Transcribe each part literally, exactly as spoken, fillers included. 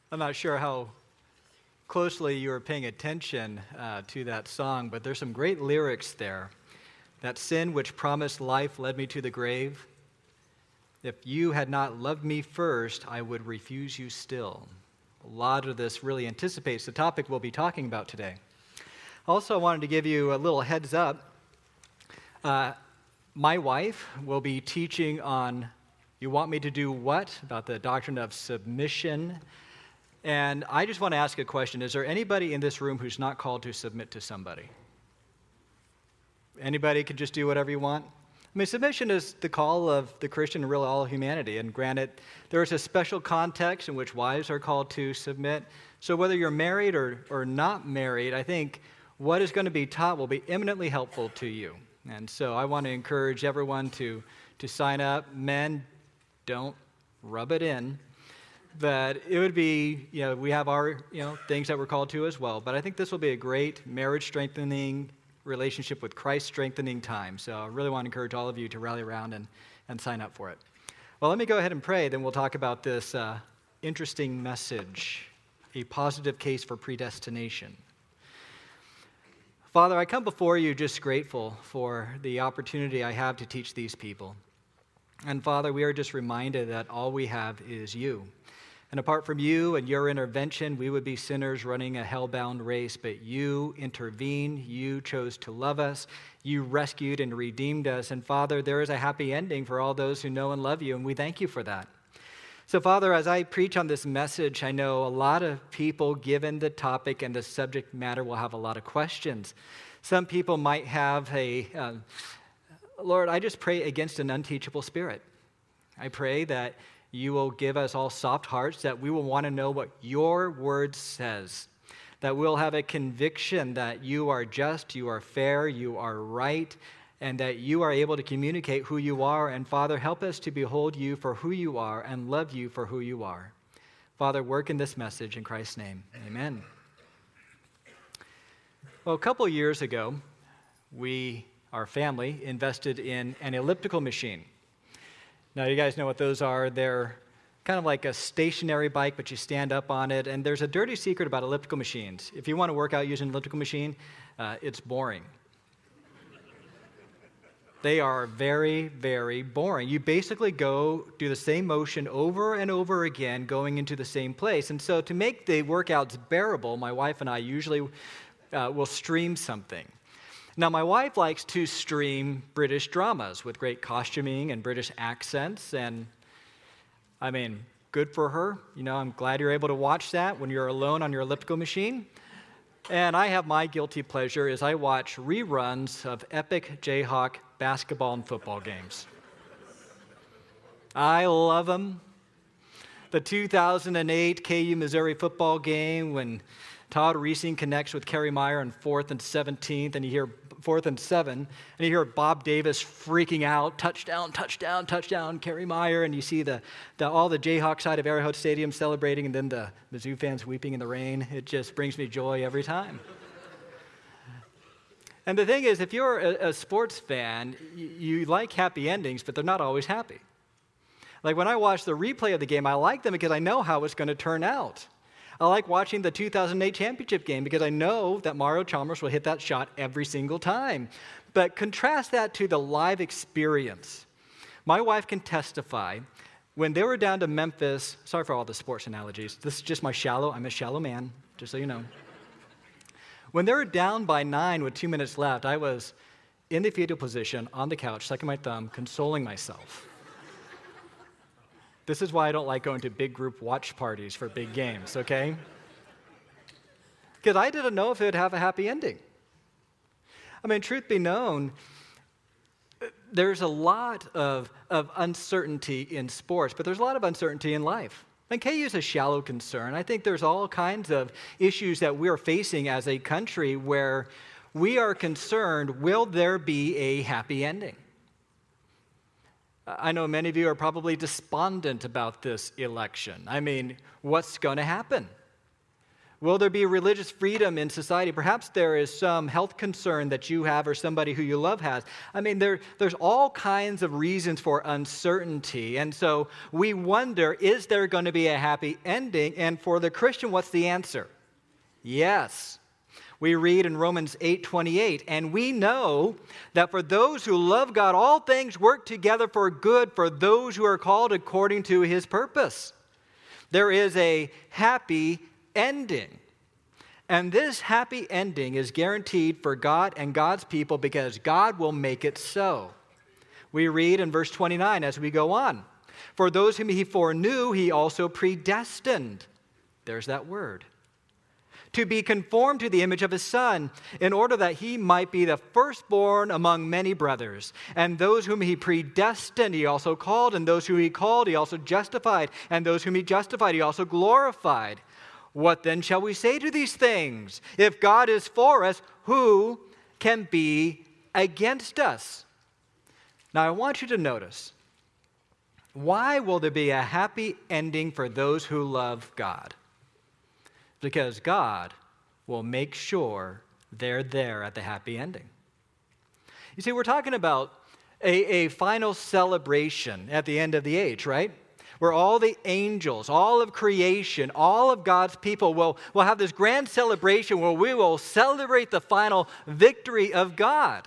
I'm not sure how closely you were paying attention uh, to that song, but there's some great lyrics there. That sin which promised life led me to the grave. If you had not loved me first, I would refuse you still. A lot of this really anticipates the topic we'll be talking about today. Also, I wanted to give you a little heads up. Uh, my wife will be teaching on, you want me to do what? About the doctrine of submission. And I just want to ask a question. Is there anybody in this room who's not called to submit to somebody? Anybody can just do whatever you want? I mean, submission is the call of the Christian and really all of humanity. And granted, there is a special context in which wives are called to submit. So whether you're married or, or not married, I think what is going to be taught will be eminently helpful to you. And so I want to encourage everyone to, to sign up. Men, don't rub it in. But it would be, you know, we have our, you know, things that we're called to as well. But I think this will be a great marriage-strengthening, relationship with Christ-strengthening time. So I really want to encourage all of you to rally around and, and sign up for it. Well, let me go ahead and pray, then we'll talk about this uh, interesting message, a positive case for predestination. Father, I come before you just grateful for the opportunity I have to teach these people. And Father, we are just reminded that all we have is you. And apart from you and your intervention, we would be sinners running a hell-bound race. But you intervened. You chose to love us. You rescued and redeemed us. And Father, there is a happy ending for all those who know and love you, and we thank you for that. So Father, as I preach on this message, I know a lot of people, given the topic and the subject matter, will have a lot of questions. Some people might have a, uh, Lord, I just pray against an unteachable spirit. I pray that you will give us all soft hearts, that we will want to know what your word says, that we'll have a conviction that you are just, you are fair, you are right, and that you are able to communicate who you are. And Father, help us to behold you for who you are and love you for who you are. Father, work in this message in Christ's name. Amen. Well, a couple years ago, we, our family, invested in an elliptical machine. Now, you guys know what those are. They're kind of like a stationary bike, but you stand up on it. And there's a dirty secret about elliptical machines. If you want to work out using an elliptical machine, uh, it's boring. They are very, very boring. You basically go do the same motion over and over again, going into the same place. And so to make the workouts bearable, my wife and I usually uh, will stream something. Now, my wife likes to stream British dramas with great costuming and British accents, and I mean, good for her. You know, I'm glad you're able to watch that when you're alone on your elliptical machine. And I have my guilty pleasure is I watch reruns of epic Jayhawk basketball and football games. I love them. The two thousand eight K U Missouri football game when Todd Reesing connects with Kerry Meyer on fourth and seventeenth, and you hear fourth and seven, and you hear Bob Davis freaking out, touchdown, touchdown, touchdown, Kerry Meyer, and you see the, the all the Jayhawk side of Arrowhead Stadium celebrating, and then the Mizzou fans weeping in the rain. It just brings me joy every time. And the thing is, if you're a, a sports fan, you, you like happy endings, but they're not always happy. Like when I watch the replay of the game, I like them because I know how it's going to turn out. I like watching the two thousand eight championship game because I know that Mario Chalmers will hit that shot every single time. But contrast that to the live experience. My wife can testify when they were down to Memphis. Sorry for all the sports analogies. This is just my shallow, I'm a shallow man, just so you know. When they were down by nine with two minutes left, I was in the fetal position on the couch, sucking my thumb, consoling myself. This is why I don't like going to big group watch parties for big games, okay? Because I didn't know if it would have a happy ending. I mean, truth be known, there's a lot of, of uncertainty in sports, but there's a lot of uncertainty in life. And K U is a shallow concern. I think there's all kinds of issues that we're facing as a country where we are concerned, will there be a happy ending? I know many of you are probably despondent about this election. I mean, what's going to happen? Will there be religious freedom in society? Perhaps there is some health concern that you have or somebody who you love has. I mean, there, there's all kinds of reasons for uncertainty. And so we wonder, is there going to be a happy ending? And for the Christian, what's the answer? Yes. We read in Romans eight twenty-eight, and we know that for those who love God, all things work together for good for those who are called according to his purpose. There is a happy ending. And this happy ending is guaranteed for God and God's people because God will make it so. We read in verse twenty-nine as we go on, for those whom he foreknew, he also predestined. There's that word. To be conformed to the image of his Son, in order that he might be the firstborn among many brothers. And those whom he predestined, he also called. And those whom he called, he also justified. And those whom he justified, he also glorified. What then shall we say to these things? If God is for us, who can be against us? Now, I want you to notice, why will there be a happy ending for those who love God? Because God will make sure they're there at the happy ending. You see, we're talking about a, a final celebration at the end of the age, right? Where all the angels, all of creation, all of God's people will, will have this grand celebration where we will celebrate the final victory of God.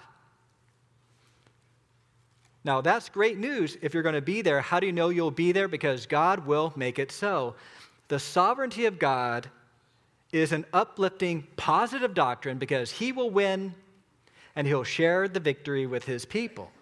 Now, that's great news if you're going to be there. How do you know you'll be there? Because God will make it so. The sovereignty of God is an uplifting, positive doctrine because he will win and he'll share the victory with his people.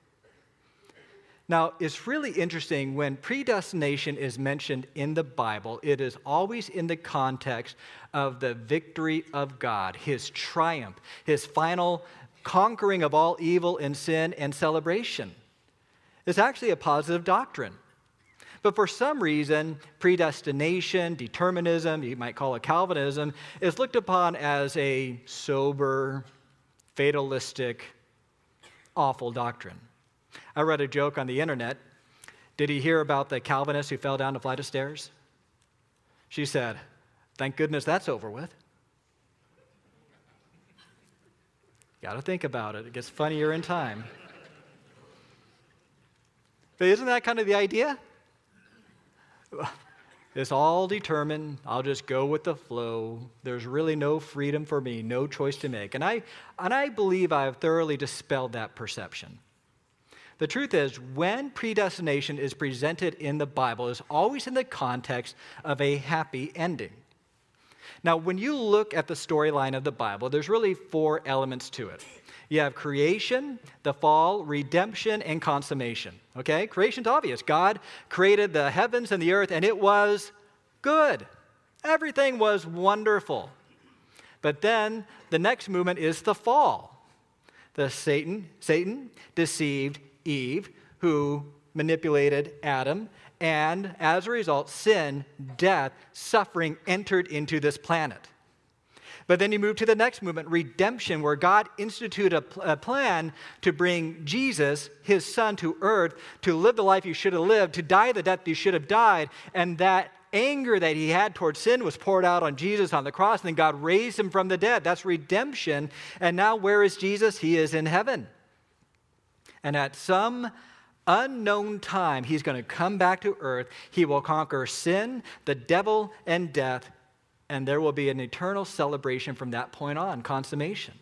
Now, it's really interesting when predestination is mentioned in the Bible, it is always in the context of the victory of God, his triumph, his final conquering of all evil and sin and celebration. It's actually a positive doctrine. But for some reason, predestination, determinism, you might call it Calvinism, is looked upon as a sober, fatalistic, awful doctrine. I read a joke on the internet. Did you hear about the Calvinist who fell down a flight of stairs? She said, thank goodness that's over with. Got to think about it. It gets funnier in time. But isn't that kind of the idea? It's all determined. I'll just go with the flow. There's really no freedom for me, no choice to make. And I, and I believe I've thoroughly dispelled that perception. The truth is, when predestination is presented in the Bible, it's always in the context of a happy ending. Now, when you look at the storyline of the Bible, there's really four elements to it. You have creation, the fall, redemption, and consummation. Okay? Creation's obvious. God created the heavens and the earth, and it was good. Everything was wonderful. But then the next movement is the fall. The Satan, Satan deceived Eve, who manipulated Adam, and as a result, sin, death, suffering entered into this planet. But then you move to the next movement, redemption, where God instituted a, pl- a plan to bring Jesus, his son, to earth, to live the life you should have lived, to die the death you should have died, and that anger that he had towards sin was poured out on Jesus on the cross, and then God raised him from the dead. That's redemption. And now where is Jesus? He is in heaven. And at some unknown time, he's going to come back to earth. He will conquer sin, the devil, and death, and there will be an eternal celebration from that point on, consummation.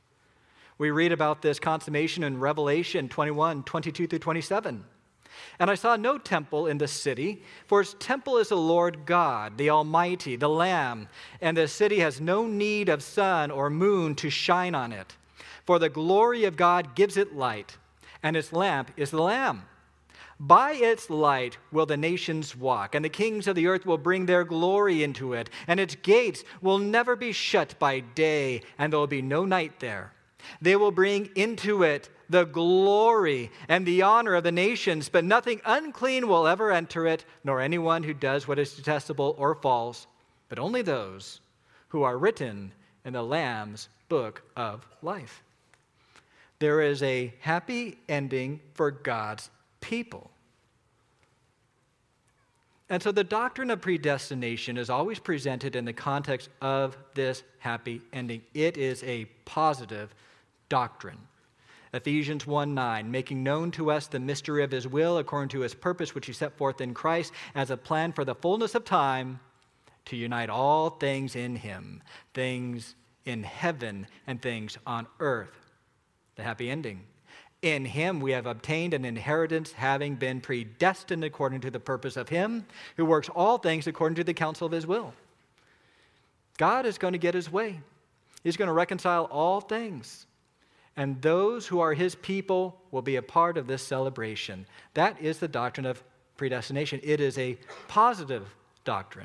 We read about this consummation in Revelation twenty-one, twenty-two through twenty-seven. And I saw no temple in the city, for its temple is the Lord God, the Almighty, the Lamb, and the city has no need of sun or moon to shine on it, for the glory of God gives it light, and its lamp is the Lamb. By its light will the nations walk, and the kings of the earth will bring their glory into it, and its gates will never be shut by day, and there will be no night there. They will bring into it the glory and the honor of the nations, but nothing unclean will ever enter it, nor anyone who does what is detestable or false, but only those who are written in the Lamb's book of life. There is a happy ending for God's people. And so the doctrine of predestination is always presented in the context of this happy ending. It is a positive doctrine. Ephesians one nine, making known to us the mystery of his will according to his purpose, which he set forth in Christ as a plan for the fullness of time to unite all things in him, things in heaven and things on earth. The happy ending. In him we have obtained an inheritance, having been predestined according to the purpose of him who works all things according to the counsel of his will. God is going to get his way. He's going to reconcile all things. And those who are his people will be a part of this celebration. That is the doctrine of predestination. It is a positive doctrine.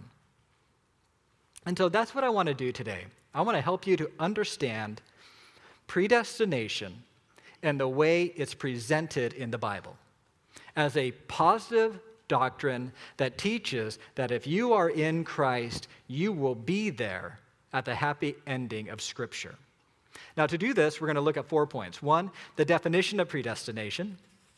And so that's what I want to do today. I want to help you to understand predestination and the way it's presented in the Bible as a positive doctrine that teaches that if you are in Christ, you will be there at the happy ending of Scripture. Now, to do this, we're going to look at four points. One, the definition of predestination.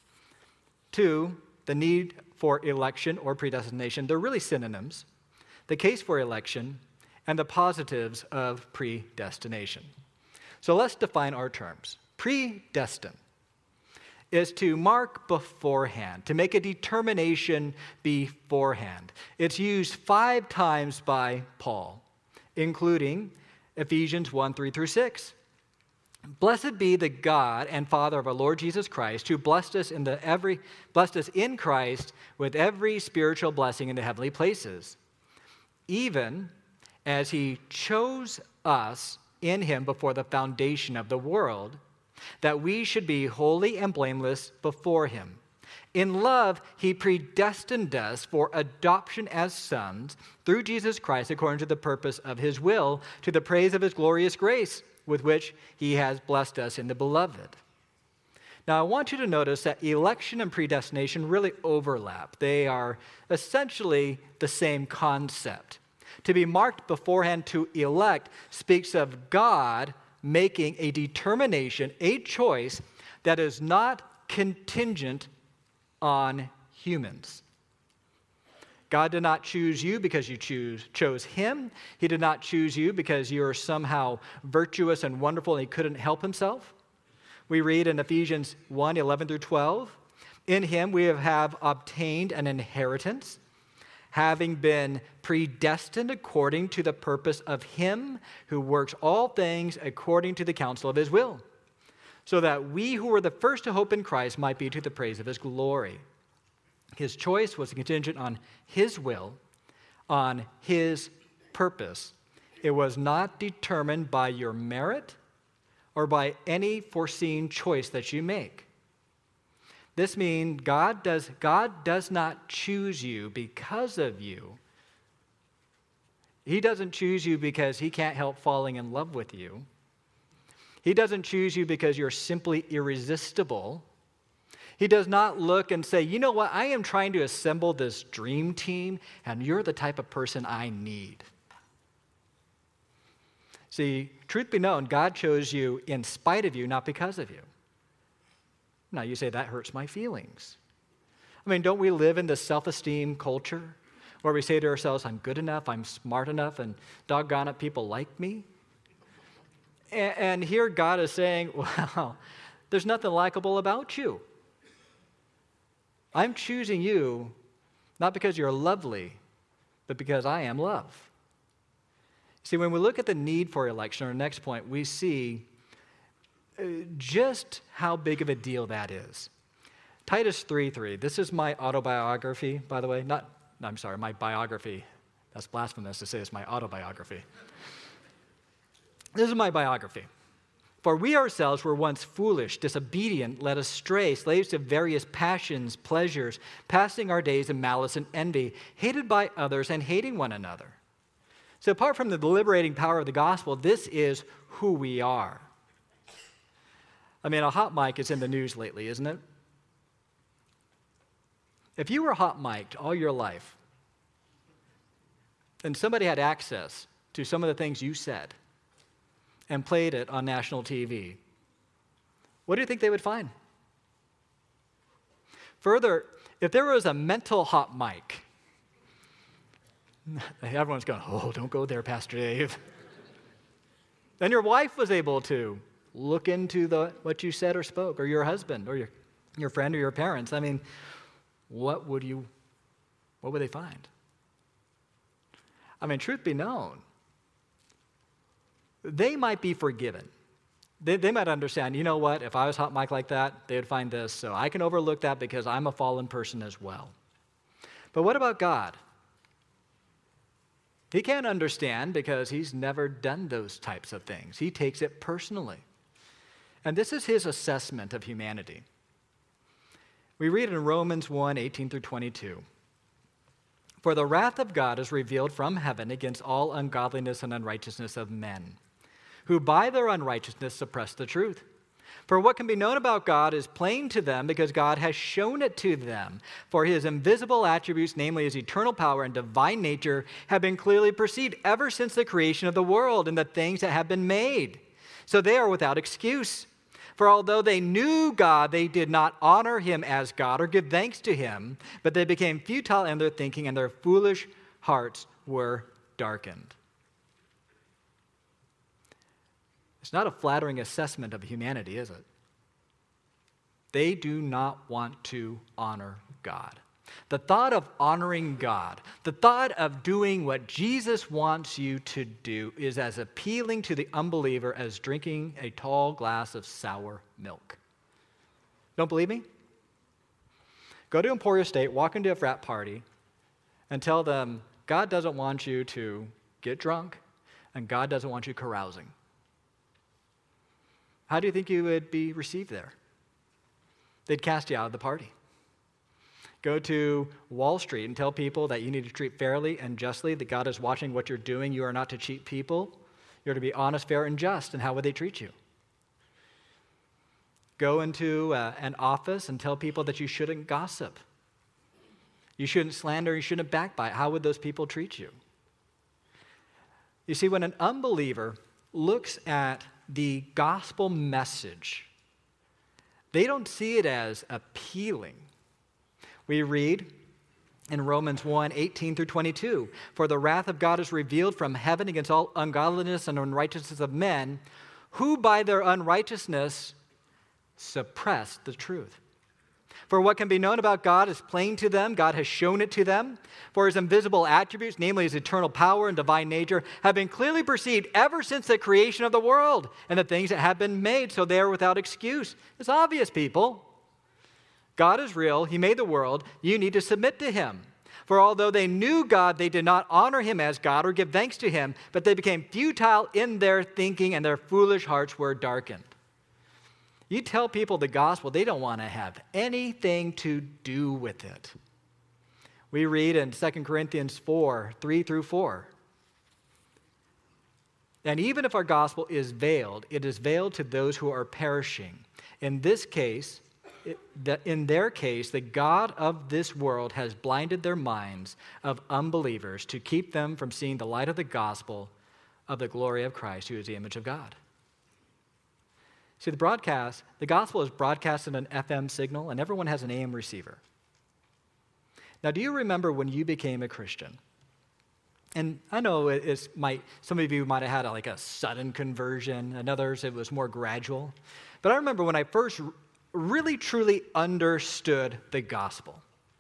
Two, the need for election or predestination. They're really synonyms. The case for election and the positives of predestination. So let's define our terms. Predestined is to mark beforehand, to make a determination beforehand. It's used five times by Paul, including Ephesians one, three through six. Blessed be the God and Father of our Lord Jesus Christ, who blessed us in the every blessed us in Christ with every spiritual blessing in the heavenly places, even as he chose us in him before the foundation of the world, that we should be holy and blameless before him. In love, he predestined us for adoption as sons through Jesus Christ according to the purpose of his will, to the praise of his glorious grace, with which he has blessed us in the beloved. Now, I want you to notice that election and predestination really overlap. They are essentially the same concept. To be marked beforehand, to elect, speaks of God making a determination, a choice that is not contingent on humans. God did not choose you because you choose, chose him. He did not choose you because you are somehow virtuous and wonderful and he couldn't help himself. We read in Ephesians one, eleven through twelve, in him we have obtained an inheritance, having been predestined according to the purpose of him who works all things according to the counsel of his will, so that we who were the first to hope in Christ might be to the praise of his glory. His choice was contingent on his will, on his purpose. It was not determined by your merit or by any foreseen choice that you make. This means God does, God does not choose you because of you. He doesn't choose you because he can't help falling in love with you. He doesn't choose you because you're simply irresistible. He does not look and say, you know what, I am trying to assemble this dream team, and you're the type of person I need. See, truth be known, God chose you in spite of you, not because of you. Now, you say, that hurts my feelings. I mean, don't we live in this self-esteem culture where we say to ourselves, I'm good enough, I'm smart enough, and doggone it, people like me? And, and here God is saying, well, there's nothing likable about you. I'm choosing you not because you're lovely, but because I am love. See, when we look at the need for election, our next point, we see just how big of a deal that is. Titus three three. This is my autobiography, by the way. Not, no, I'm sorry, my biography. That's blasphemous to say it's my autobiography. This is my biography. For we ourselves were once foolish, disobedient, led astray, slaves to various passions, pleasures, passing our days in malice and envy, hated by others and hating one another. So apart from the liberating power of the gospel, this is who we are. I mean, a hot mic is in the news lately, isn't it? If you were hot mic'd all your life, and somebody had access to some of the things you said and played it on national T V, what do you think they would find? Further, if there was a mental hot mic Everyone's going, oh, don't go there, Pastor Dave. Then your wife was able to look into the what you said or spoke, or your husband, or your, your friend, or your parents. I mean, what would you, what would they find? I mean, truth be known, they might be forgiven. They, they might understand, you know what, if I was hot mic like that, they would find this, so I can overlook that because I'm a fallen person as well. But what about God? He can't understand because he's never done those types of things. He takes it personally. And this is his assessment of humanity. We read in Romans one, eighteen through twenty-two. For the wrath of God is revealed from heaven against all ungodliness and unrighteousness of men, who by their unrighteousness suppress the truth. For what can be known about God is plain to them because God has shown it to them. For his invisible attributes, namely his eternal power and divine nature, have been clearly perceived ever since the creation of the world and the things that have been made. So they are without excuse. For although they knew God, they did not honor him as God or give thanks to him, but they became futile in their thinking and their foolish hearts were darkened. It's not a flattering assessment of humanity, is it? They do not want to honor God. The thought of honoring God, the thought of doing what Jesus wants you to do is as appealing to the unbeliever as drinking a tall glass of sour milk. Don't believe me? Go to Emporia State, walk into a frat party, and tell them God doesn't want you to get drunk, and God doesn't want you carousing. How do you think you would be received there? They'd cast you out of the party. Go to Wall Street and tell people that you need to treat fairly and justly, that God is watching what you're doing. You are not to cheat people. You're to be honest, fair, and just. And how would they treat you? Go into uh, an office and tell people that you shouldn't gossip. You shouldn't slander. You shouldn't backbite. How would those people treat you? You see, when an unbeliever looks at the gospel message, they don't see it as appealing. We read in Romans one, eighteen through twenty-two, for the wrath of God is revealed from heaven against all ungodliness and unrighteousness of men, who by their unrighteousness suppress the truth. For what can be known about God is plain to them. God has shown it to them. For his invisible attributes, namely his eternal power and divine nature, have been clearly perceived ever since the creation of the world and the things that have been made, so they are without excuse. It's obvious, people. God is real. He made the world. You need to submit to him. For although they knew God, they did not honor him as God or give thanks to him, but they became futile in their thinking and their foolish hearts were darkened. You tell people the gospel, they don't want to have anything to do with it. We read in Second Corinthians four, three through four. And even if our gospel is veiled, it is veiled to those who are perishing. In this case, it, the, in their case, the God of this world has blinded their minds of unbelievers to keep them from seeing the light of the gospel of the glory of Christ, who is the image of God. See, the broadcast, the gospel is broadcast in an F M signal, and everyone has an A M receiver. Now, do you remember when you became a Christian? And I know it's might some of you might have had a, like a sudden conversion, and others it was more gradual. But I remember when I first really truly understood the gospel.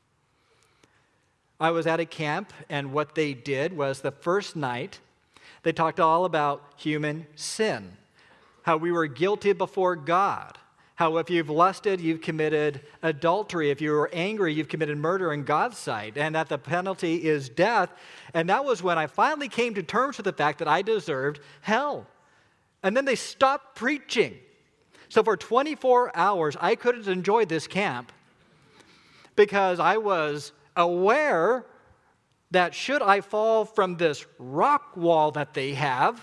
I was at a camp, and what they did was the first night, they talked all about human sin. How we were guilty before God. How if you've lusted, you've committed adultery. If you were angry, you've committed murder in God's sight. And that the penalty is death. And that was when I finally came to terms with the fact that I deserved hell. And then they stopped preaching. So for twenty-four hours, I couldn't enjoy this camp because I was aware that should I fall from this rock wall that they have,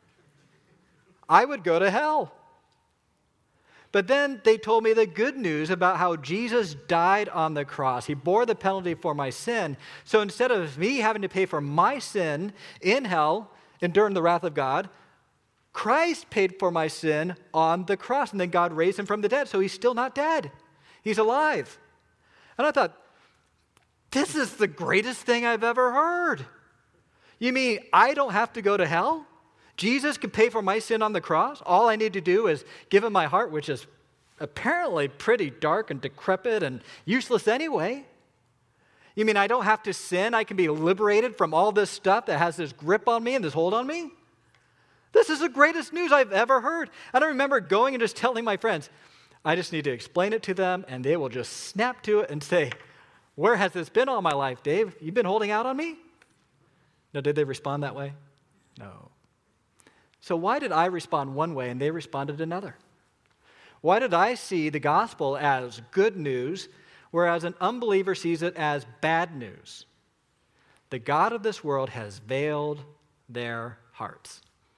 I would go to hell. But then they told me the good news about how Jesus died on the cross. He bore the penalty for my sin. So instead of me having to pay for my sin in hell, enduring the wrath of God, Christ paid for my sin on the cross. And then God raised him from the dead. So he's still not dead. He's alive. And I thought, this is the greatest thing I've ever heard. You mean I don't have to go to hell? Jesus can pay for my sin on the cross? All I need to do is give him my heart, which is apparently pretty dark and decrepit and useless anyway. You mean I don't have to sin? I can be liberated from all this stuff that has this grip on me and this hold on me? This is the greatest news I've ever heard. I don't remember going and just telling my friends. I just need to explain it to them, and they will just snap to it and say, where has this been all my life, Dave? You've been holding out on me? No, did they respond that way? No. So why did I respond one way and they responded another? Why did I see the gospel as good news, whereas an unbeliever sees it as bad news? The God of this world has veiled their hearts.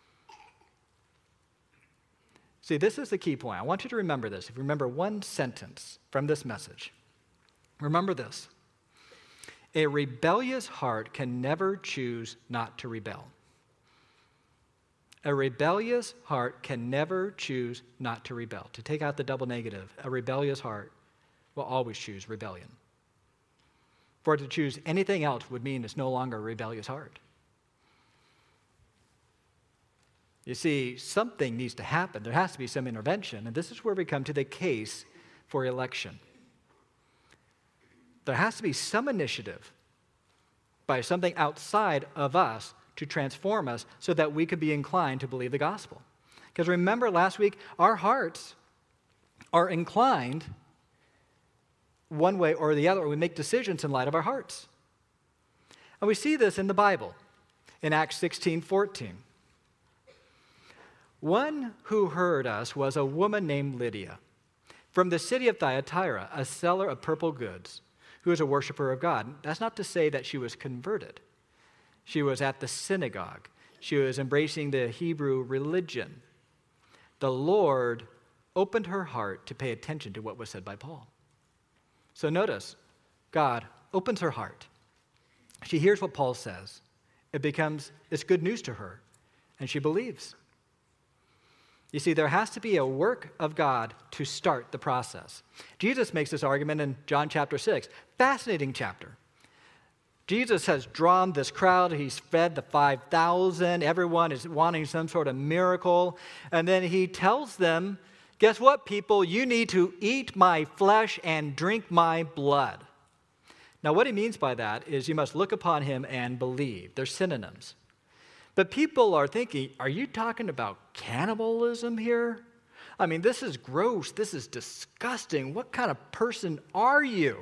See, this is the key point. I want you to remember this. If you remember one sentence from this message, remember this. A rebellious heart can never choose not to rebel. A rebellious heart can never choose not to rebel. To take out the double negative, a rebellious heart will always choose rebellion. For it to choose anything else would mean it's no longer a rebellious heart. You see, something needs to happen. There has to be some intervention, and this is where we come to the case for election. There has to be some initiative by something outside of us to transform us so that we could be inclined to believe the gospel. Because remember last week, our hearts are inclined one way or the other, or we make decisions in light of our hearts. And we see this in the Bible, in Acts sixteen fourteen. One who heard us was a woman named Lydia, from the city of Thyatira, a seller of purple goods, who was a worshiper of God. That's not to say that she was converted. She was at the synagogue. She was embracing the Hebrew religion. The Lord opened her heart to pay attention to what was said by Paul. So notice, God opens her heart. She hears what Paul says. It becomes, it's good news to her, and she believes. You see, there has to be a work of God to start the process. Jesus makes this argument in John chapter six. Fascinating chapter. Jesus has drawn this crowd. He's fed the five thousand. Everyone is wanting some sort of miracle. And then he tells them, guess what, people? You need to eat my flesh and drink my blood. Now, what he means by that is you must look upon him and believe. They're synonyms. But people are thinking, are you talking about cannibalism here? I mean, this is gross. This is disgusting. What kind of person are you?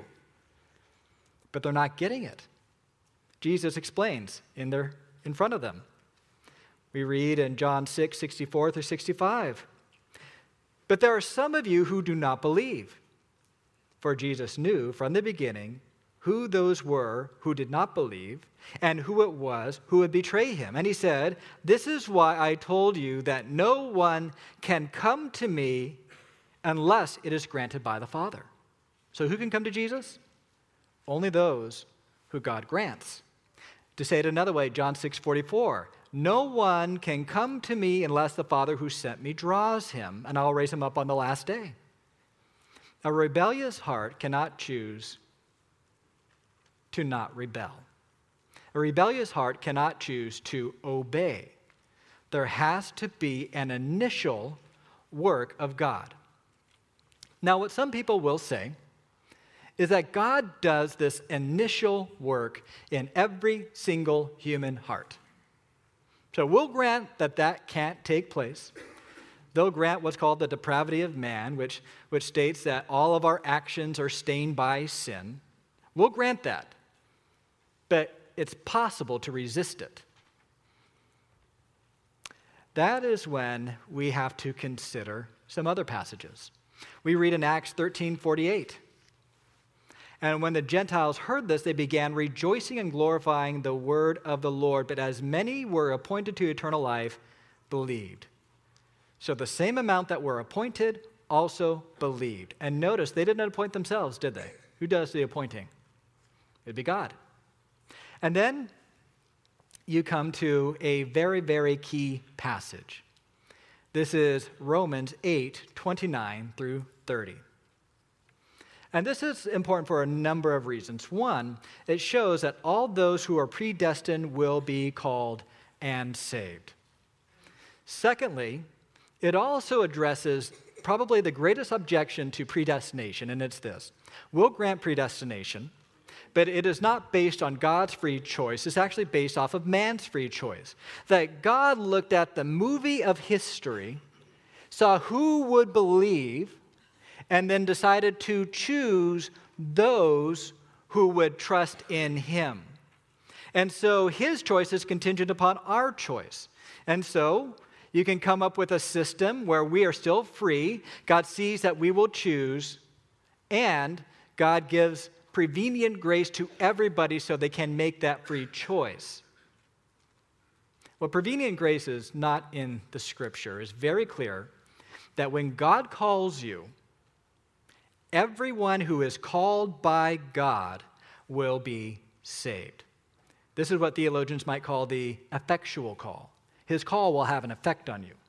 But they're not getting it. Jesus explains in their in front of them. We read in John six, sixty-four through sixty-five. But there are some of you who do not believe. For Jesus knew from the beginning who those were who did not believe, and who it was who would betray him. And he said, this is why I told you that no one can come to me unless it is granted by the Father. So who can come to Jesus? Only those who God grants. To say it another way, John six forty-four, no one can come to me unless the Father who sent me draws him, and I'll raise him up on the last day. A rebellious heart cannot choose to not rebel. A rebellious heart cannot choose to obey. There has to be an initial work of God. Now, what some people will say is that God does this initial work in every single human heart. So we'll grant that that can't take place. They'll grant what's called the depravity of man, which, which states that all of our actions are stained by sin. We'll grant that. But it's possible to resist it. That is when we have to consider some other passages. We read in Acts thirteen forty-eight. And when the Gentiles heard this, they began rejoicing and glorifying the word of the Lord. But as many were appointed to eternal life, believed. So the same amount that were appointed also believed. And notice, they didn't appoint themselves, did they? Who does the appointing? It'd be God. And then you come to a very, very key passage. This is Romans eight, twenty-nine through thirty. And this is important for a number of reasons. One, it shows that all those who are predestined will be called and saved. Secondly, it also addresses probably the greatest objection to predestination, and it's this. We'll grant predestination, but it is not based on God's free choice. It's actually based off of man's free choice. That God looked at the movie of history, saw who would believe, and then decided to choose those who would trust in him. And so his choice is contingent upon our choice. And so you can come up with a system where we are still free. God sees that we will choose, and God gives prevenient grace to everybody so they can make that free choice. What prevenient grace is not in the Scripture is very clear that when God calls you, everyone who is called by God will be saved. This is what theologians might call the effectual call. His call will have an effect on you.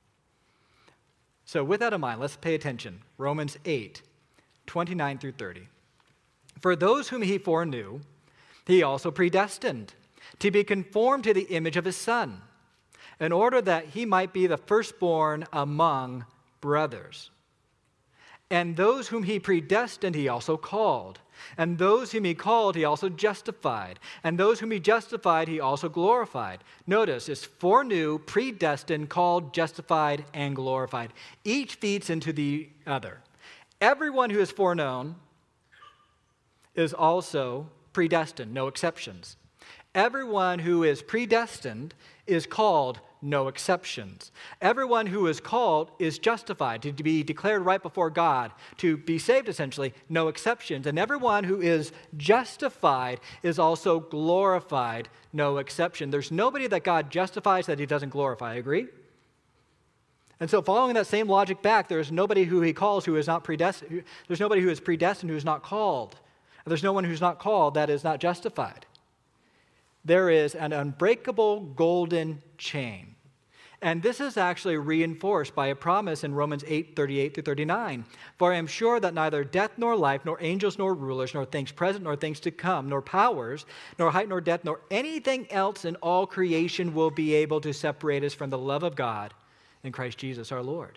So with that in mind, let's pay attention. Romans eight, twenty-nine through thirty. For those whom he foreknew, he also predestined to be conformed to the image of his Son, in order that he might be the firstborn among brothers. And those whom he predestined, he also called. And those whom he called, he also justified. And those whom he justified, he also glorified. Notice, it's foreknew, predestined, called, justified, and glorified. Each feeds into the other. Everyone who is foreknown is also predestined, no exceptions. Everyone who is predestined is called, no exceptions. Everyone who is called is justified, to be declared right before God, to be saved essentially, no exceptions. And everyone who is justified is also glorified, no exception. There's nobody that God justifies that he doesn't glorify, agree? And so following that same logic back, there's nobody who he calls who is not predestined. There's nobody who is predestined who is not called. And there's no one who's not called that is not justified. There is an unbreakable golden chain. And this is actually reinforced by a promise in Romans eight, thirty-eight through thirty-nine. For I am sure that neither death nor life, nor angels nor rulers, nor things present nor things to come, nor powers, nor height nor depth, nor anything else in all creation will be able to separate us from the love of God in Christ Jesus our Lord.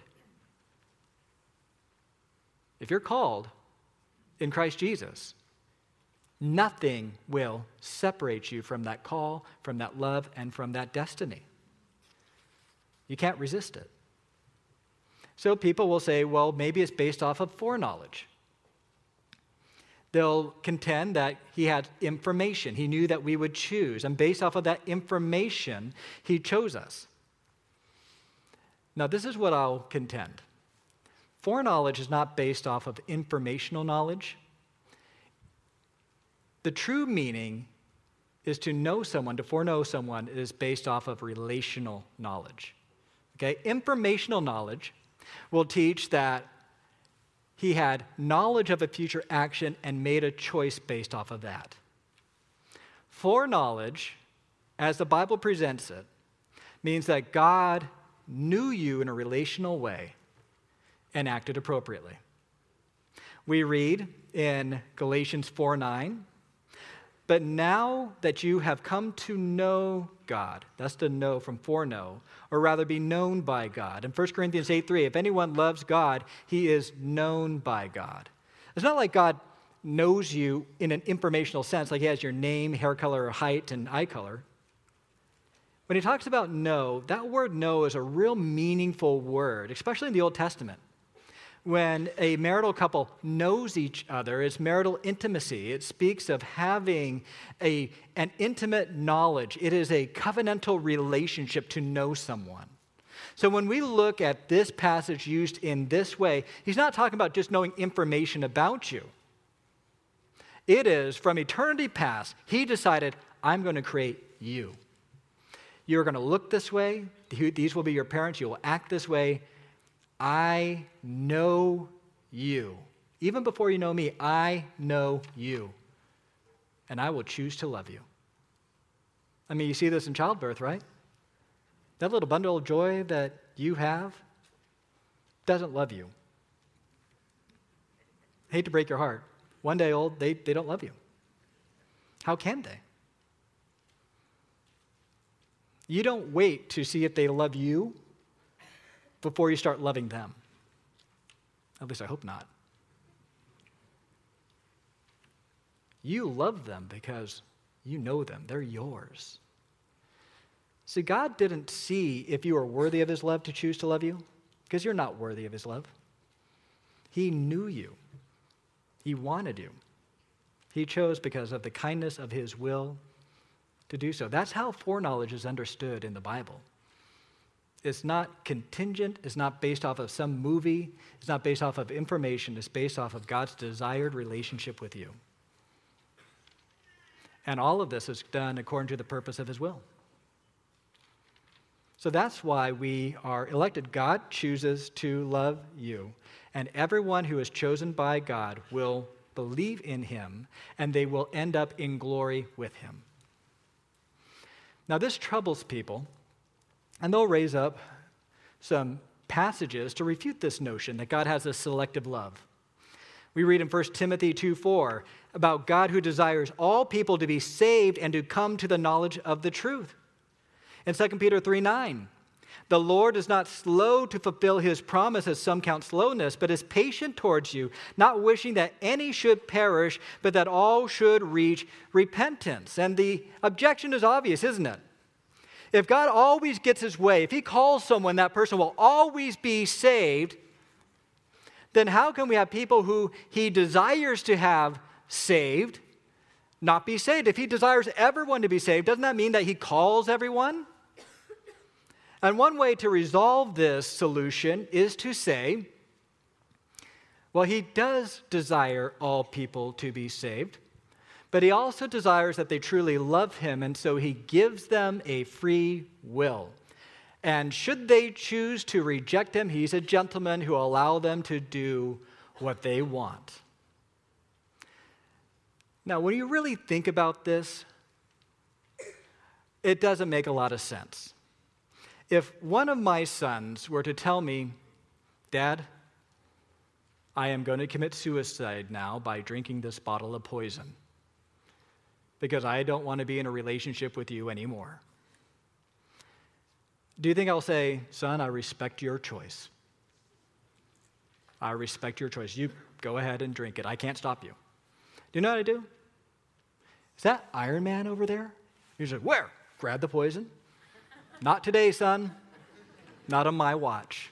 If you're called in Christ Jesus, nothing will separate you from that call, from that love, and from that destiny. You can't resist it. So people will say, well, maybe it's based off of foreknowledge. They'll contend that he had information. He knew that we would choose. And based off of that information, he chose us. Now, this is what I'll contend. Foreknowledge is not based off of informational knowledge. The true meaning is to know someone, to foreknow someone, is based off of relational knowledge. Okay? Informational knowledge will teach that he had knowledge of a future action and made a choice based off of that. Foreknowledge, as the Bible presents it, means that God knew you in a relational way and acted appropriately. We read in Galatians four nine, but now that you have come to know God, that's the know from foreknow, or rather be known by God. In First Corinthians eight three, if anyone loves God, he is known by God. It's not like God knows you in an informational sense, like he has your name, hair color, height, and eye color. When he talks about know, that word know is a real meaningful word, especially in the Old Testament. When a marital couple knows each other, it's marital intimacy. It speaks of having a, an intimate knowledge. It is a covenantal relationship to know someone. So when we look at this passage used in this way, he's not talking about just knowing information about you. It is from eternity past, he decided, I'm going to create you. You're going to look this way. These will be your parents. You will act this way. I know you. Even before you know me, I know you. And I will choose to love you. I mean, you see this in childbirth, right? That little bundle of joy that you have doesn't love you. hate to break your heart, one day old, they, they don't love you. How can they? You don't wait to see if they love you before you start loving them. At least I hope not. You love them because you know them. They're yours. See, God didn't see if you were worthy of his love to choose to love you, because you're not worthy of his love. He knew you. He wanted you. He chose because of the kindness of his will to do so. That's how foreknowledge is understood in the Bible. It's not contingent. It's not based off of some movie. It's not based off of information. It's based off of God's desired relationship with you. And all of this is done according to the purpose of his will. So that's why we are elected. God chooses to love you. And everyone who is chosen by God will believe in him, and they will end up in glory with him. Now, this troubles people, and they'll raise up some passages to refute this notion that God has a selective love. We read in First Timothy two four about God who desires all people to be saved and to come to the knowledge of the truth. In Second Peter three nine, the Lord is not slow to fulfill his promise, as some count slowness, but is patient towards you, not wishing that any should perish, but that all should reach repentance. And the objection is obvious, isn't it? If God always gets his way, if he calls someone, that person will always be saved, then how can we have people who he desires to have saved not be saved? If he desires everyone to be saved, doesn't that mean that he calls everyone? And one way to resolve this solution is to say, well, he does desire all people to be saved, but he also desires that they truly love him, and so he gives them a free will. And should they choose to reject him, he's a gentleman who will allow them to do what they want. Now, when you really think about this, it doesn't make a lot of sense. If one of my sons were to tell me, Dad, I am going to commit suicide now by drinking this bottle of poison because I don't want to be in a relationship with you anymore, do you think I'll say, son, I respect your choice? I respect your choice. You go ahead and drink it. I can't stop you. Do you know what I do? Is that Iron Man over there? He's like, where? Grab the poison. Not today, son. Not on my watch.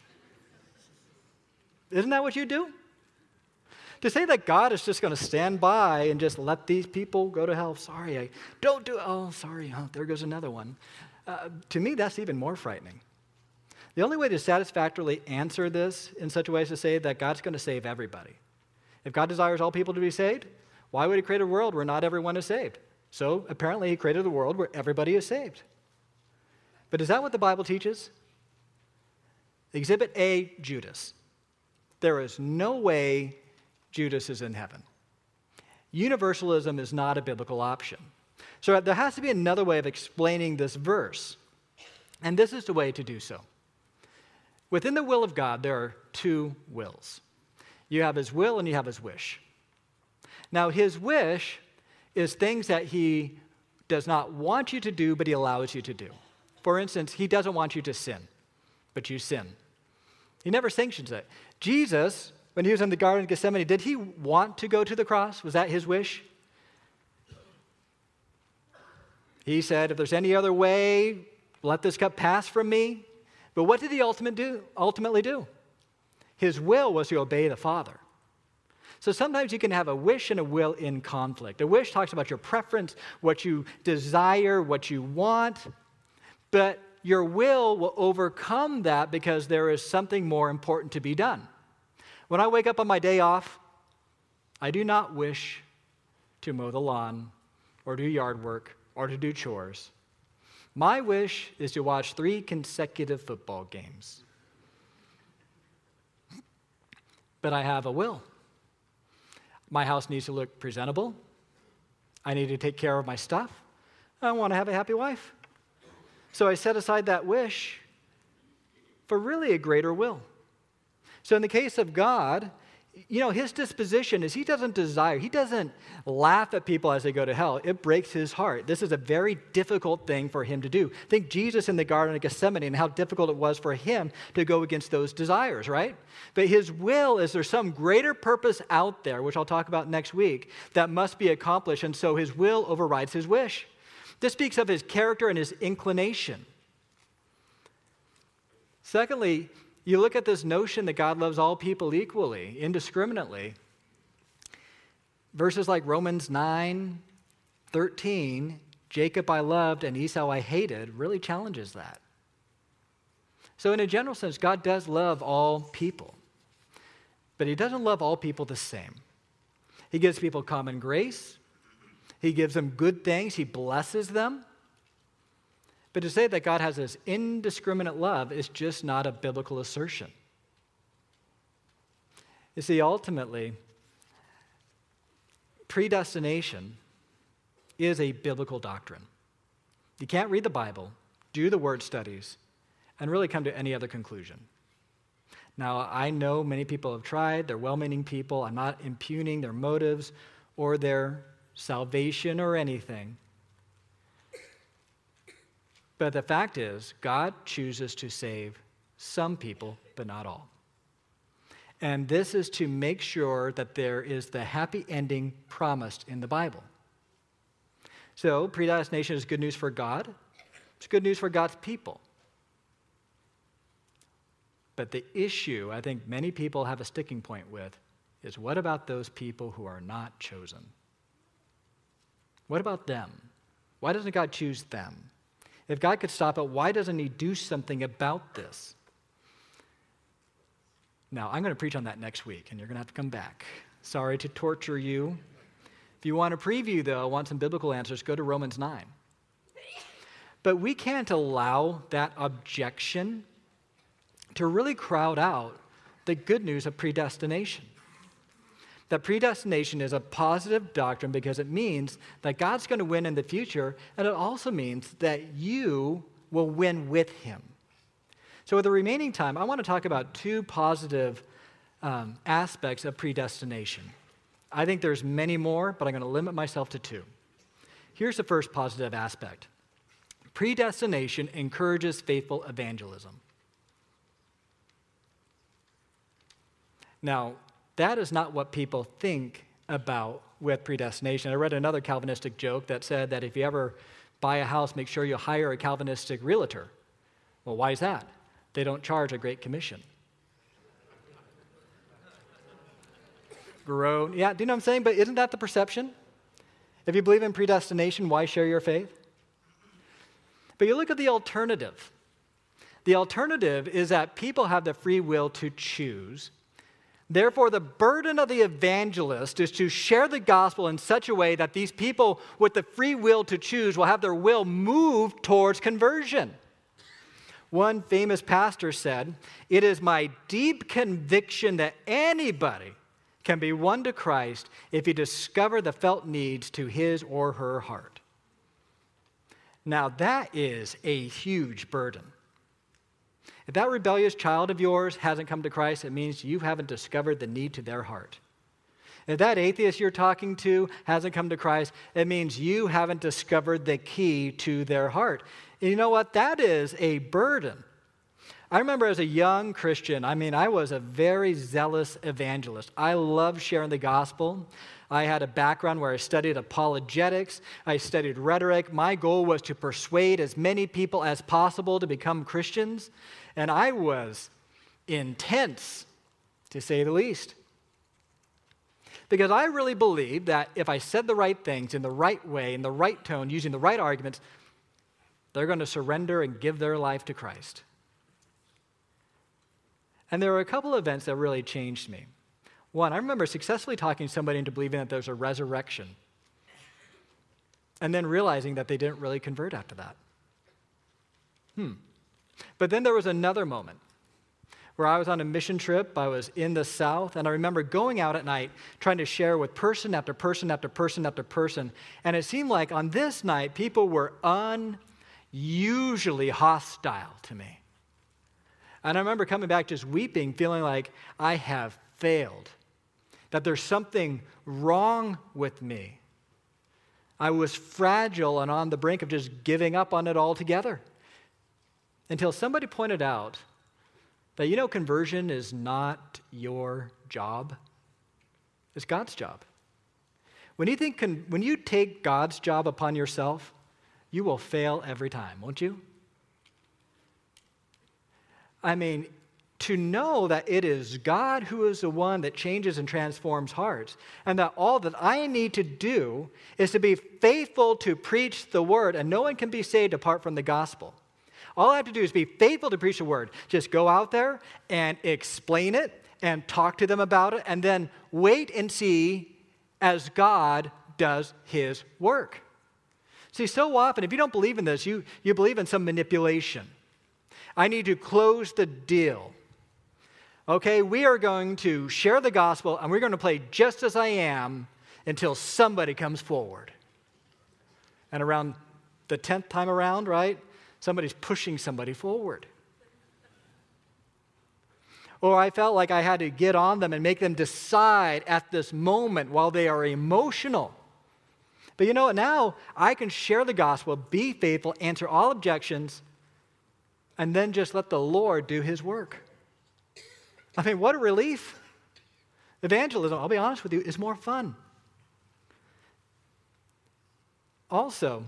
Isn't that what you do? To say that God is just going to stand by and just let these people go to hell, sorry, I don't do it. Oh, sorry, oh, there goes another one. Uh, to me, that's even more frightening. The only way to satisfactorily answer this in such a way is to say that God's going to save everybody. If God desires all people to be saved, why would he create a world where not everyone is saved? So apparently he created a world where everybody is saved. But is that what the Bible teaches? Exhibit A, Judas. There is no way Judas is in heaven. Universalism is not a biblical option. So there has to be another way of explaining this verse. And this is the way to do so. Within the will of God, there are two wills. You have his will and you have his wish. Now, his wish is things that he does not want you to do, but he allows you to do. For instance, he doesn't want you to sin, but you sin. He never sanctions it. Jesus, when he was in the Garden of Gethsemane, did he want to go to the cross? Was that his wish? He said, if there's any other way, let this cup pass from me. But what did he ultimate do, ultimately do? His will was to obey the Father. So sometimes you can have a wish and a will in conflict. A wish talks about your preference, what you desire, what you want. But your will will overcome that because there is something more important to be done. When I wake up on my day off, I do not wish to mow the lawn or do yard work or to do chores. My wish is to watch three consecutive football games. But I have a will. My house needs to look presentable. I need to take care of my stuff. I want to have a happy wife. So I set aside that wish for really a greater will. So in the case of God, you know, his disposition is he doesn't desire, he doesn't laugh at people as they go to hell. It breaks his heart. This is a very difficult thing for him to do. Think Jesus in the Garden of Gethsemane and how difficult it was for him to go against those desires, right? But his will is there's some greater purpose out there, which I'll talk about next week, that must be accomplished, and so his will overrides his wish. This speaks of his character and his inclination. Secondly, you look at this notion that God loves all people equally, indiscriminately. Verses like Romans nine, thirteen, Jacob I loved and Esau I hated, really challenges that. So in a general sense, God does love all people, but he doesn't love all people the same. He gives people common grace. He gives them good things. He blesses them. But to say that God has this indiscriminate love is just not a biblical assertion. You see, ultimately, predestination is a biblical doctrine. You can't read the Bible, do the word studies, and really come to any other conclusion. Now, I know many people have tried. They're well-meaning people. I'm not impugning their motives or their salvation or anything. But the fact is, God chooses to save some people, but not all. And this is to make sure that there is the happy ending promised in the Bible. So, predestination is good news for God. It's good news for God's people. But the issue I think many people have a sticking point with is, what about those people who are not chosen? What about them? Why doesn't God choose them? If God could stop it, why doesn't he do something about this? Now, I'm going to preach on that next week, and you're going to have to come back. Sorry to torture you. If you want a preview, though, want some biblical answers, go to Romans nine. But we can't allow that objection to really crowd out the good news of predestination. That predestination is a positive doctrine because it means that God's going to win in the future, and it also means that you will win with him. So with the remaining time, I want to talk about two positive um, aspects of predestination. I think there's many more, but I'm going to limit myself to two. Here's the first positive aspect. Predestination encourages faithful evangelism. Now, that is not what people think about with predestination. I read another Calvinistic joke that said that if you ever buy a house, make sure you hire a Calvinistic realtor. Well, why is that? They don't charge a great commission. Groan. Yeah, do you know what I'm saying? But isn't that the perception? If you believe in predestination, why share your faith? But you look at the alternative. The alternative is that people have the free will to choose. Therefore, the burden of the evangelist is to share the gospel in such a way that these people with the free will to choose will have their will moved towards conversion. One famous pastor said, "It is my deep conviction that anybody can be won to Christ if he discover the felt needs to his or her heart." Now, that is a huge burden. If that rebellious child of yours hasn't come to Christ, it means you haven't discovered the need to their heart. If that atheist you're talking to hasn't come to Christ, it means you haven't discovered the key to their heart. And you know what? That is a burden. I remember as a young Christian, I mean, I was a very zealous evangelist. I loved sharing the gospel. I had a background where I studied apologetics. I studied rhetoric. My goal was to persuade as many people as possible to become Christians. And I was intense, to say the least. Because I really believed that if I said the right things in the right way, in the right tone, using the right arguments, they're going to surrender and give their life to Christ. And there were a couple of events that really changed me. One, I remember successfully talking somebody into believing that there's a resurrection, and then realizing that they didn't really convert after that. Hmm. But then there was another moment where I was on a mission trip. I was in the South, and I remember going out at night trying to share with person after person after person after person, and it seemed like on this night, people were unusually hostile to me. And I remember coming back just weeping, feeling like I have failed. that there's something wrong with me. I was fragile and on the brink of just giving up on it altogether. Until somebody pointed out that, you know, conversion is not your job. It's God's job. When you think, when you take God's job upon yourself, you will fail every time, won't you? I mean, to know that it is God who is the one that changes and transforms hearts, and that all that I need to do is to be faithful to preach the word, and no one can be saved apart from the gospel. All I have to do is be faithful to preach the word. Just go out there and explain it and talk to them about it, and then wait and see as God does his work. See, so often, if you don't believe in this, you, you believe in some manipulation. I need to close the deal. Okay, we are going to share the gospel, and we're going to play just as I am until somebody comes forward. And around the tenth time around, right, somebody's pushing somebody forward. Or I felt like I had to get on them and make them decide at this moment while they are emotional. But you know what? Now I can share the gospel, be faithful, answer all objections, and then just let the Lord do his work. I mean, what a relief. Evangelism, I'll be honest with you, is more fun. Also,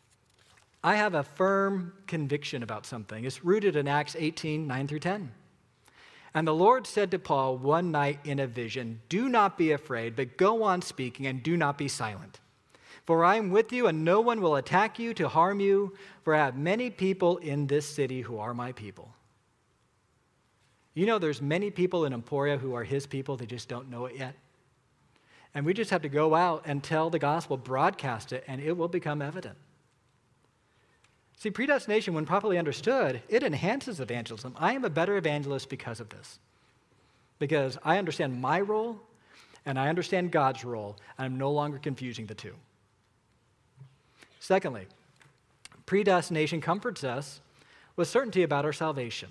I have a firm conviction about something. It's rooted in Acts eighteen, nine through ten. And the Lord said to Paul one night in a vision, "Do not be afraid, but go on speaking and do not be silent. For I am with you, and no one will attack you to harm you, for I have many people in this city who are my people." You know, there's many people in Emporia who are his people, they just don't know it yet. And we just have to go out and tell the gospel, broadcast it, and it will become evident. See, predestination, when properly understood, it enhances evangelism. I am a better evangelist because of this. Because I understand my role, and I understand God's role, and I'm no longer confusing the two. Secondly, predestination comforts us with certainty about our salvation.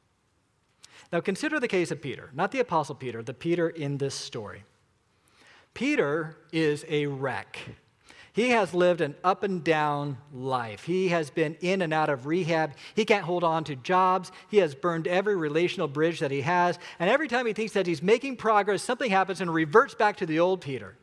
Now consider the case of Peter, not the Apostle Peter, the Peter in this story. Peter is a wreck. He has lived an up and down life. He has been in and out of rehab. He can't hold on to jobs. He has burned every relational bridge that he has. And every time he thinks that he's making progress, something happens and reverts back to the old Peter.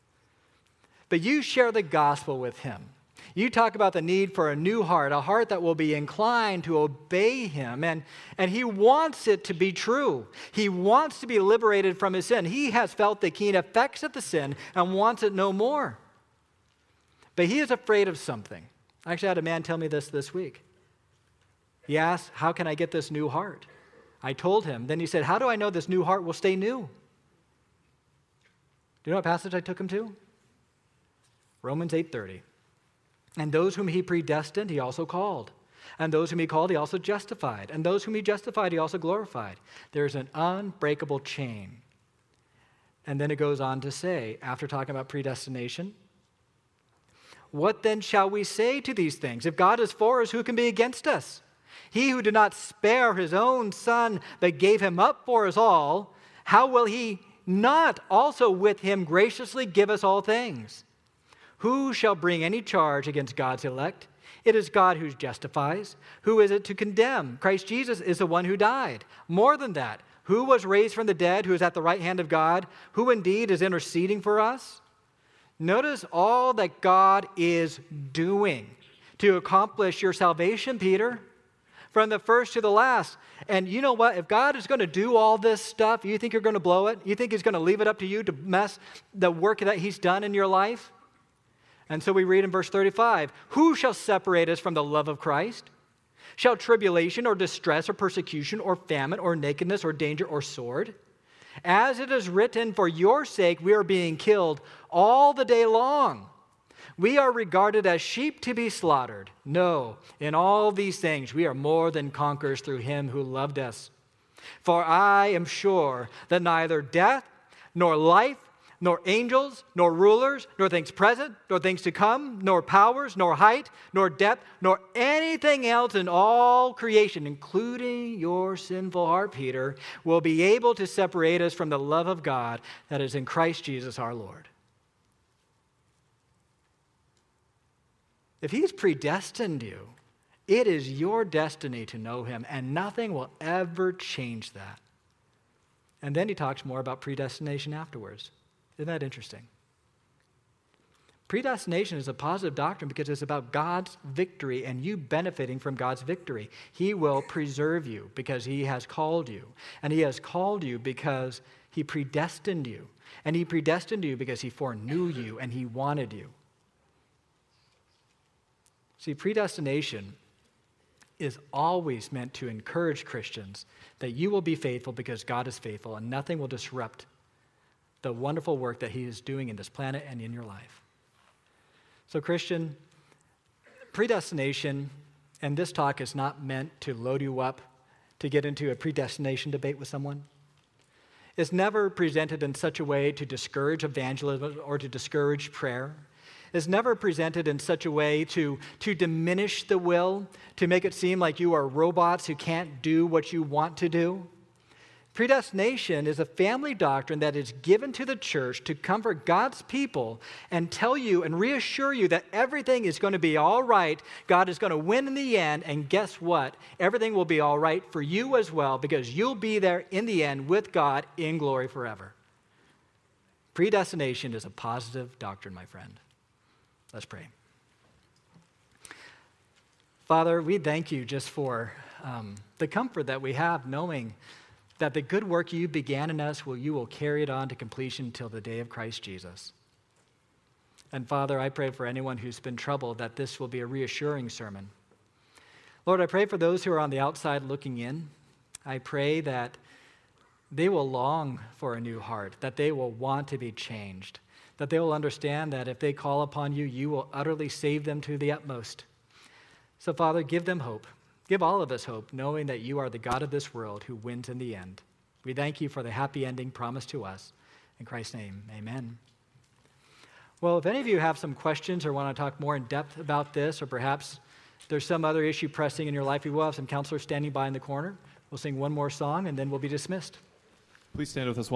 But you share the gospel with him. You talk about the need for a new heart, a heart that will be inclined to obey him. And, and he wants it to be true. He wants to be liberated from his sin. He has felt the keen effects of the sin and wants it no more. But he is afraid of something. I actually had a man tell me this this week. He asked, "How can I get this new heart?" I told him. Then he said, "How do I know this new heart will stay new?" Do you know what passage I took him to? Romans eight thirty. "And those whom he predestined, he also called. And those whom he called, he also justified. And those whom he justified, he also glorified." There's an unbreakable chain. And then it goes on to say, after talking about predestination, "What then shall we say to these things? If God is for us, who can be against us? He who did not spare his own son, but gave him up for us all, how will he not also with him graciously give us all things? Who shall bring any charge against God's elect? It is God who justifies. Who is it to condemn? Christ Jesus is the one who died. More than that, who was raised from the dead, who is at the right hand of God, who indeed is interceding for us?" Notice all that God is doing to accomplish your salvation, Peter, from the first to the last. And you know what? If God is going to do all this stuff, you think you're going to blow it? You think he's going to leave it up to you to mess the work that he's done in your life? And so we read in verse thirty-five, "Who shall separate us from the love of Christ? Shall tribulation or distress or persecution or famine or nakedness or danger or sword? As it is written, for your sake we are being killed all the day long. We are regarded as sheep to be slaughtered. No, in all these things we are more than conquerors through him who loved us. For I am sure that neither death, nor life, nor angels, nor rulers, nor things present, nor things to come, nor powers, nor height, nor depth, nor anything else in all creation, including your sinful heart, Peter, will be able to separate us from the love of God that is in Christ Jesus our Lord. If he's predestined you, it is your destiny to know him, and nothing will ever change that. And then he talks more about predestination afterwards. Isn't that interesting? Predestination is a positive doctrine because it's about God's victory and you benefiting from God's victory. He will preserve you because he has called you. And he has called you because he predestined you. And he predestined you because he foreknew you and he wanted you. See, predestination is always meant to encourage Christians that you will be faithful because God is faithful and nothing will disrupt the wonderful work that he is doing in this planet and in your life. So, Christian, predestination, and this talk is not meant to load you up to get into a predestination debate with someone. It's never presented in such a way to discourage evangelism or to discourage prayer. It's never presented in such a way to, to diminish the will, to make it seem like you are robots who can't do what you want to do. Predestination is a family doctrine that is given to the church to comfort God's people and tell you and reassure you that everything is going to be all right. God is going to win in the end, and guess what? Everything will be all right for you as well because you'll be there in the end with God in glory forever. Predestination is a positive doctrine, my friend. Let's pray. Father, we thank you just for um, the comfort that we have knowing that the good work you began in us, will you will carry it on to completion until the day of Christ Jesus. And Father, I pray for anyone who's been troubled that this will be a reassuring sermon. Lord, I pray for those who are on the outside looking in. I pray that they will long for a new heart, that they will want to be changed, that they will understand that if they call upon you, you will utterly save them to the utmost. So, Father, give them hope. Give all of us hope, knowing that you are the God of this world who wins in the end. We thank you for the happy ending promised to us. In Christ's name, amen. Well, if any of you have some questions or want to talk more in depth about this, or perhaps there's some other issue pressing in your life, we will have some counselors standing by in the corner. We'll sing one more song, and then we'll be dismissed. Please stand with us.